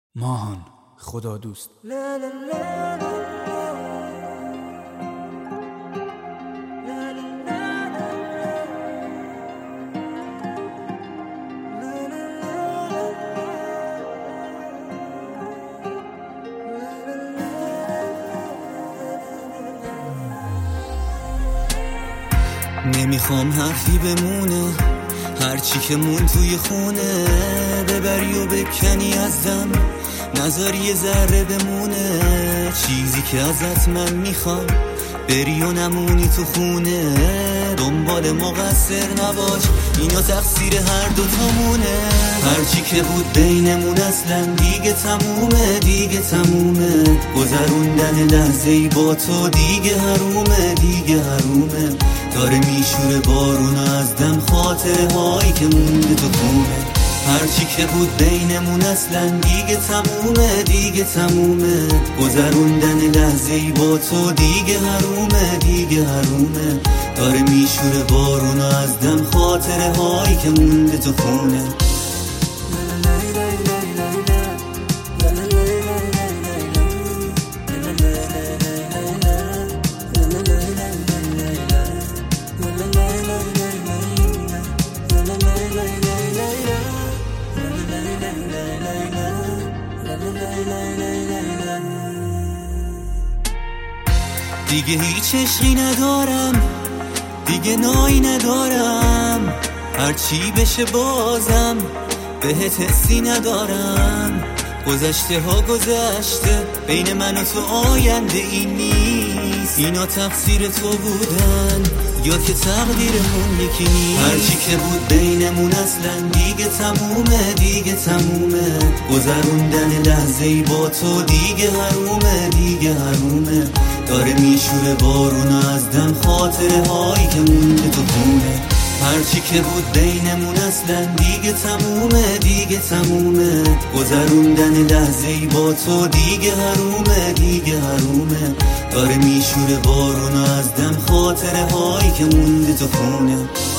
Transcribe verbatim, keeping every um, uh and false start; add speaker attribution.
Speaker 1: ماهان خدا دوست.
Speaker 2: نمیخوام حرفی بمونه، هرچی که مون توی خونه ببری و بکنی ازم، نذاری یه ذره بمونه. چیزی که ازت من میخوام بری و نمونی تو خونه، دنبال مقصر نباش، اینا تقصیر هر دوتامونه. هرچی که بود بینمون اصلا دیگه تمومه، دیگه تمومه. گذروندن لحظه‌ای با تو دیگه حرومه، دیگه حرومه. داره میشوره بارون از دم خاطره هایی که مونده تو خونه. هرچی که بود بینمون اصلا دیگه تمومه، دیگه تمومه. گذروندن لحظه‌ای با تو دیگه حرومه، دیگه حرومه. داره میشوره بارون از دم خاطره هایی که مونده تو خونه. دیگه هیچ عشقی ندارم، دیگه نایی ندارم. هرچی بشه بازم بهت حسی ندارم. گذشته ها گذشته، بین من و تو آینده این نیست. اینا تقصیر تو بودن یا که تقدیرمون یکی نیست. هرچی که بود بینمون اصلا دیگه تمومه، دیگه تمومه. گذروندن لحظه‌ای با تو دیگه حرومه، دیگه حرومه. داره میشوره بارون از دم خاطره هایی که مونده تو خونه. هرچی که بود بینمون اصلا دیگه تمومه، دیگه تمومه. گذروندن لحظه‌ای با تو دیگه حرومه، دیگه حرومه. داره میشوره بارون از دم خاطره هایی که مونده تو خونه.